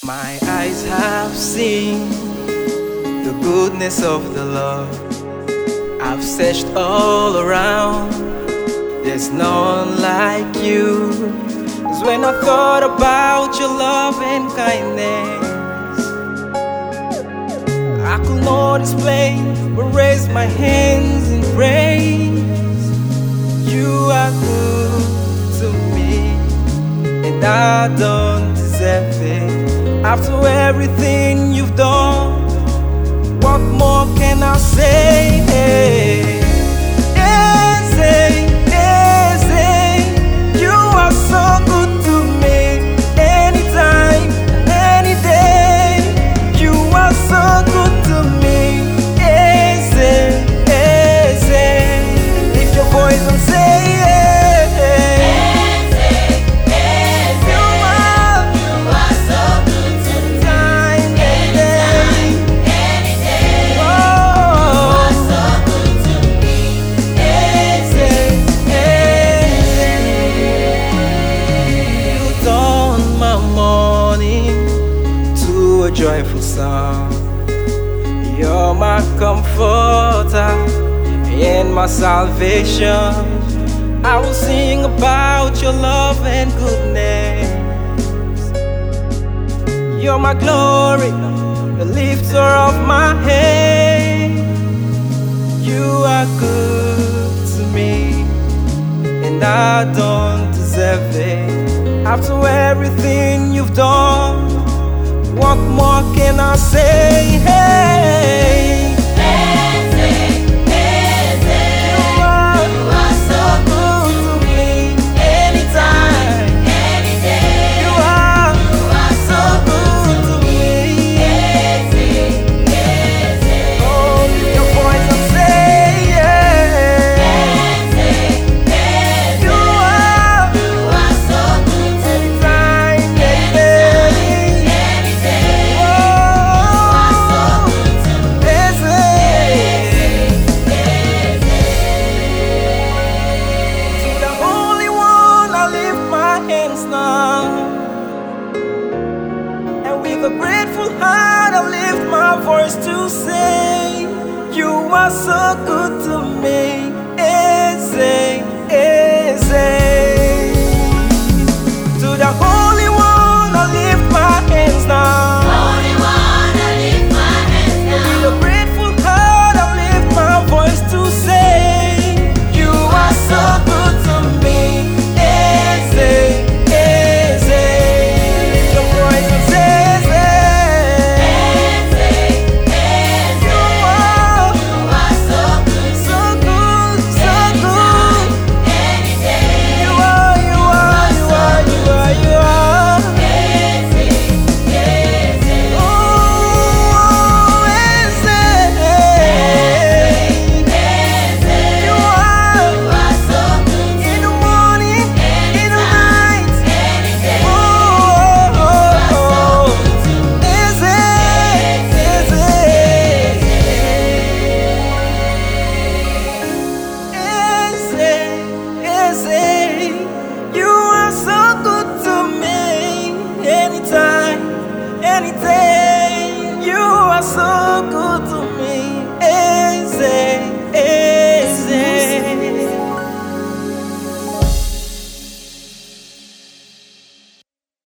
My eyes have seen the goodness of the Lord. I've searched all around, there's none like you. 'Cause when I thought about your love and kindness, I could not explain, but raise my hands in praise. You are good to me, and I don't deserve it. After everything you've done, what more can I say? You are so good to me. Anytime, any day, you are so good to me. Lift your voice and say a joyful song. You're my comforter and my salvation. I will sing about your love and goodness. You're my glory, the lifter of my head. You are good to me, and I don't deserve it. After everything you've done, what more can I say? You are so good to me. Anytime, any day. You are so good to me. Oh, lift your voice and say You are so good to me. And with a grateful heart, I lift my voice to say, you are so good to me.